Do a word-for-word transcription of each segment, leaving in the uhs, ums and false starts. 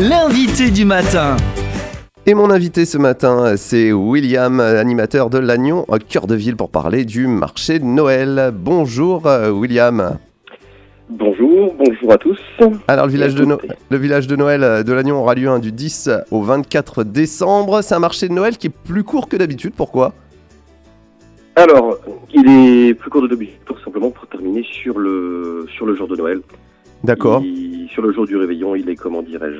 l'invité du matin. Et mon invité ce matin, c'est William, animateur de Lannion, cœur de ville, pour parler du marché de Noël. Bonjour William. Bonjour, bonjour à tous. Alors le village, de no- le village de Noël de Lannion aura lieu hein, du dix au vingt-quatre décembre. C'est un marché de Noël qui est plus court que d'habitude, pourquoi ? Alors, il est plus court de d'habitude, tout simplement pour terminer sur le, sur le jour de Noël. D'accord. Il, sur le jour du réveillon, il est, comment dirais-je,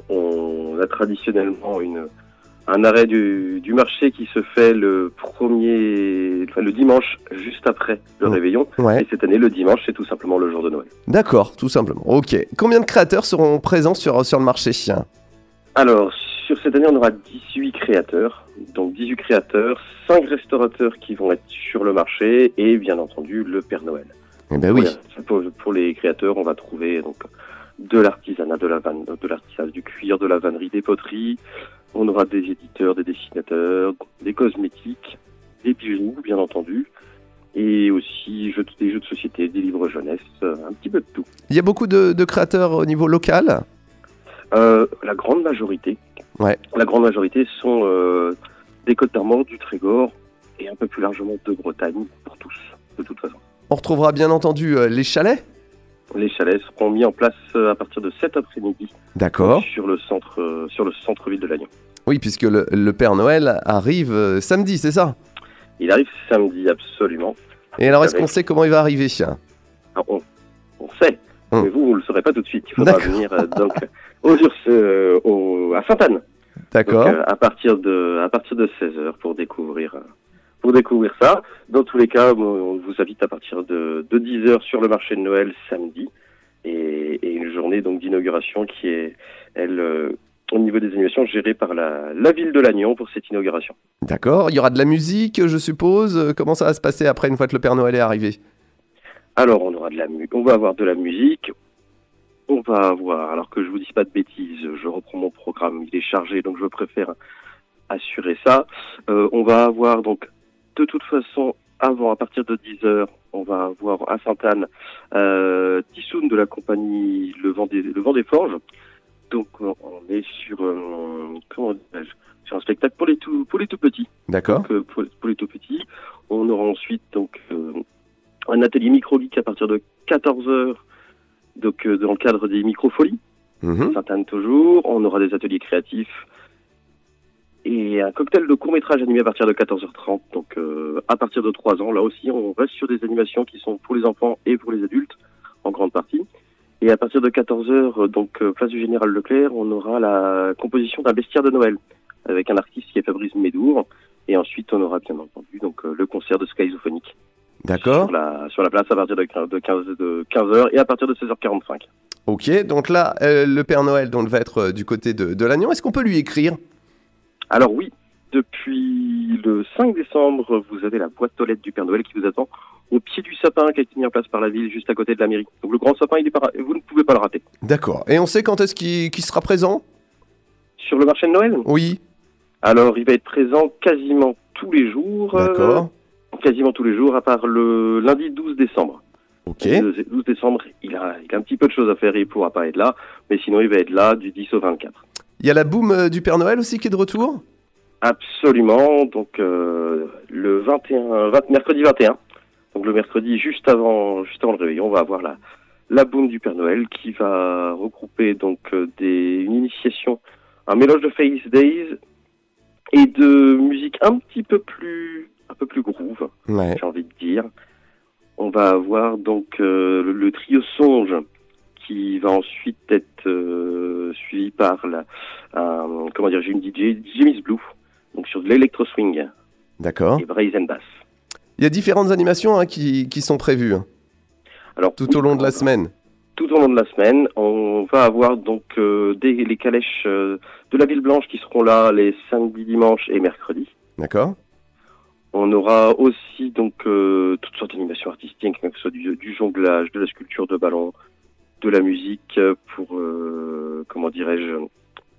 on a traditionnellement une, un arrêt du, du marché qui se fait le premier, enfin le dimanche juste après le mmh. réveillon. Ouais. Et cette année, le dimanche, c'est tout simplement le jour de Noël. D'accord, tout simplement. Ok. Combien de créateurs seront présents sur, sur le marché ? Alors, sur cette année, on aura dix-huit créateurs. Donc dix-huit créateurs, cinq restaurateurs qui vont être sur le marché et bien entendu le Père Noël. Eh ben oui. Pour, pour les créateurs, on va trouver donc de l'artisanat, de la vanne, de l'artisanat, du cuir, de la vannerie, des poteries. On aura des éditeurs, des dessinateurs, des cosmétiques, des bijoux, bien entendu, et aussi jeux, des jeux de société, des livres jeunesse, un petit peu de tout. Il y a beaucoup de, de créateurs au niveau local ? euh, La grande majorité, ouais. la grande majorité sont euh, des Côtes d'Armor, du Trégor et un peu plus largement de Bretagne pour tous, de toute façon. On retrouvera bien entendu euh, les chalets ? Les chalets seront mis en place à partir de cet après-midi. D'accord. Sur le centre, euh, sur le centre-ville de Lannion. Oui, puisque le, le Père Noël arrive euh, samedi, c'est ça ? Il arrive samedi, absolument. Et alors, est-ce Avec... qu'on sait comment il va arriver ? ah, on, on sait, hum. mais vous, vous ne le saurez pas tout de suite. Il faudra D'accord. venir euh, donc aux Urs, euh, au, à Sainte-Anne. D'accord. Donc, euh, à partir de à partir de seize heures pour découvrir euh, pour découvrir ça. Dans tous les cas, on vous invite à partir de, de dix heures sur le marché de Noël samedi et, et une journée donc d'inauguration qui est elle euh, au niveau des animations gérée par la, la ville de Lannion pour cette inauguration. D'accord. Il y aura de la musique, je suppose. Comment ça va se passer après une fois que le Père Noël est arrivé ? Alors on aura de la mu- on va avoir de la musique. On va avoir, alors que je vous dise pas de bêtises, je reprends mon programme, il est chargé, donc je préfère assurer ça. Euh, on va avoir donc, de toute façon, avant, à partir de dix heures, on va avoir à Sainte-Anne, euh, Tissoun de la compagnie Le Vent des, Le Vent des Forges. Donc on est sur, euh, comment dirais-je, sur un spectacle pour les tout, pour les tout petits. D'accord. Donc, euh, pour, pour les tout petits. On aura ensuite donc euh, un atelier micro-geek à partir de quatorze heures. Donc, euh, dans le cadre des micro-folies, mmh. Sainte-Anne toujours, on aura des ateliers créatifs et un cocktail de court-métrage animé à partir de quatorze heures trente. Donc, euh, à partir de trois ans, là aussi, on reste sur des animations qui sont pour les enfants et pour les adultes, en grande partie. Et à partir de quatorze heures, donc, euh, place du Général Leclerc, on aura la composition d'un bestiaire de Noël, avec un artiste qui est Fabrice Médour. Et ensuite, on aura bien entendu donc, euh, le concert de Schizophonique. D'accord. Sur la, sur la place à partir de quinze heures et à partir de seize heures quarante-cinq. Ok, donc là, euh, le Père Noël donc, va être euh, du côté de, de Lannion. Est-ce qu'on peut lui écrire ? Alors oui, depuis le cinq décembre, vous avez la boîte aux lettres du Père Noël qui vous attend au pied du sapin qui a été mis en place par la ville, juste à côté de la mairie. Donc le grand sapin, il est pas, vous ne pouvez pas le rater. D'accord. Et on sait quand est-ce qu'il, qu'il sera présent ? Sur le marché de Noël ? Oui. Alors il va être présent quasiment tous les jours. D'accord. Euh, quasiment tous les jours, à part le lundi douze décembre. Ok. Le douze décembre, il a, il a un petit peu de choses à faire et il ne pourra pas être là, mais sinon il va être là du dix au vingt-quatre. Il y a la boum euh, du Père Noël aussi qui est de retour ? Absolument, donc euh, le vingt et un, vingt, mercredi vingt et un, donc le mercredi juste avant, juste avant le réveillon, on va avoir la, la boum du Père Noël qui va regrouper donc euh, des, une initiation, un mélange de Face Days et de musique un petit peu plus, un peu plus groove, ouais. j'ai envie de dire. On va avoir donc euh, le, le trio Songe qui va ensuite être euh, suivi par la, un, comment dire, une D J, D J Miss Blue, donc sur de l'électro swing. D'accord. Et braise and bass. Il y a différentes animations hein, qui, qui sont prévues. Alors tout oui, au long de la semaine. Tout au long de la semaine, on va avoir donc euh, des, les calèches euh, de la Ville Blanche qui seront là les samedis, dimanches et mercredis. D'accord. On aura aussi donc euh, toutes sortes d'animations artistiques, que ce soit du, du jonglage, de la sculpture de ballon, de la musique pour, euh, comment dirais-je,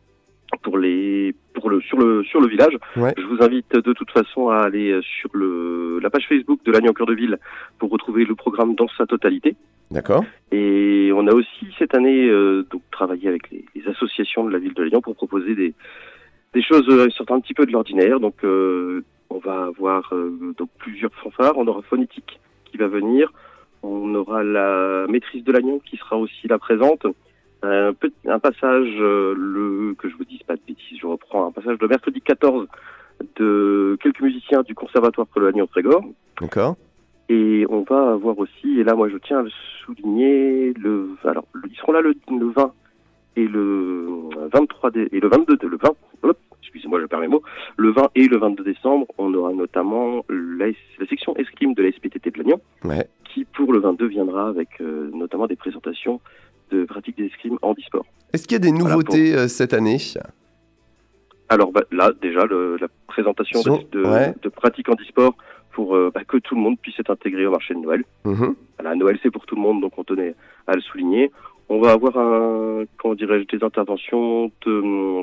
pour les pour le sur le sur le village. Ouais. Je vous invite de toute façon à aller sur le la page Facebook de Lannion Cœur de Ville pour retrouver le programme dans sa totalité. D'accord. Et on a aussi cette année euh, donc travaillé avec les, les associations de la ville de Lannion pour proposer des des choses euh, sortant un petit peu de l'ordinaire. Donc euh, on va avoir euh, donc plusieurs fanfares. On aura Phonétique qui va venir. On aura la maîtrise de Lannion qui sera aussi là présente. Un, petit, un passage, euh, le que je vous dise pas de bêtises, je reprends un passage de mercredi quatorze de quelques musiciens du conservatoire pour le Lannion-Trégor. D'accord. Et on va avoir aussi, et là moi je tiens à le souligner, le, alors ils seront là le, le vingt et le vingt-trois dé, et le vingt-deux, le vingt, hop, excusez-moi je perds mes mots, le vingt et le vingt-deux décembre, on aura notamment la, la section escrime de la S P T T de Lannion, Ouais. qui pour le vingt-deux viendra avec euh, notamment des présentations de pratique des escrimes en e-sport. Est-ce qu'il y a des nouveautés voilà pour... euh, cette année? Alors bah, là déjà le, la présentation Son... de, de, ouais. de pratique en e-sport pour euh, bah, que tout le monde puisse être intégré au marché de Noël. Mmh. Voilà, Noël c'est pour tout le monde, donc on tenait à le souligner. On va avoir un, comment dirais-je, des interventions de,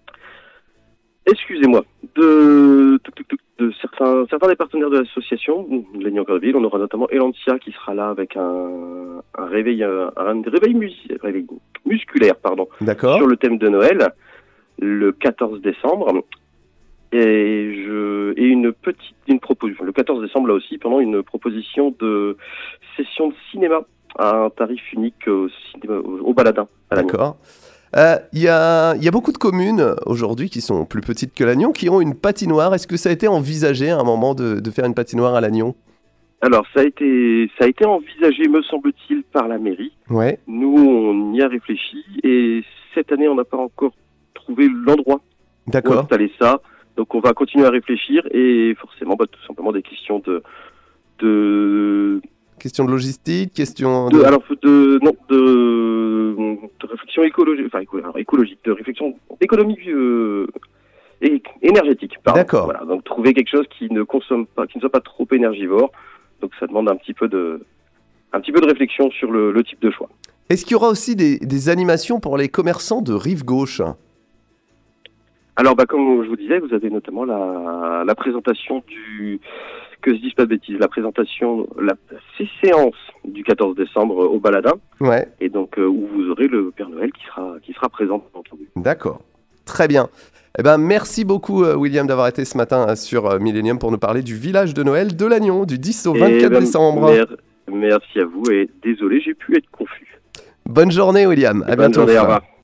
excusez-moi, de, de, de, de certains, certains des partenaires de l'association, de Lannion Cœur de Ville. On aura notamment Elantia qui sera là avec un, un réveil, un, un réveil, mus, réveil musculaire, pardon, D'accord. sur le thème de Noël, le quatorze décembre. Et je et une petite une proposition le quatorze décembre là aussi pendant une proposition de session de cinéma à un tarif unique au cinéma au, au Baladin. D'accord. Il euh, y a il y a beaucoup de communes aujourd'hui qui sont plus petites que Lannion qui ont une patinoire. Est-ce que ça a été envisagé à un moment de, de faire une patinoire à Lannion? Alors ça a été ça a été envisagé me semble-t-il par la mairie. Ouais. Nous on y a réfléchi et cette année on n'a pas encore trouvé l'endroit D'accord. pour installer ça. Donc on va continuer à réfléchir et forcément bah, tout simplement des questions de de question de logistique, question de, de alors de non de, de réflexion écologique, enfin éco, alors, écologique, de réflexion d'économie euh, et, énergétique. Pardon. D'accord. Voilà, donc trouver quelque chose qui ne consomme pas, qui ne soit pas trop énergivore. Donc ça demande un petit peu de un petit peu de réflexion sur le, le type de choix. Est-ce qu'il y aura aussi des, des animations pour les commerçants de rive gauche? Alors, bah, comme je vous disais, vous avez notamment la, la présentation du, que je dise pas de bêtises, la présentation, la ces séances du quatorze décembre au Baladin. Ouais. Et donc, euh, où vous aurez le Père Noël qui sera, qui sera présent, entendu. D'accord. Très bien. Eh ben, merci beaucoup, William, d'avoir été ce matin sur Millennium pour nous parler du village de Noël de Lannion, du dix au vingt-quatre ben, décembre. Mer- merci à vous et désolé, j'ai pu être confus. Bonne journée, William. À Bonne bientôt. Journée, au revoir.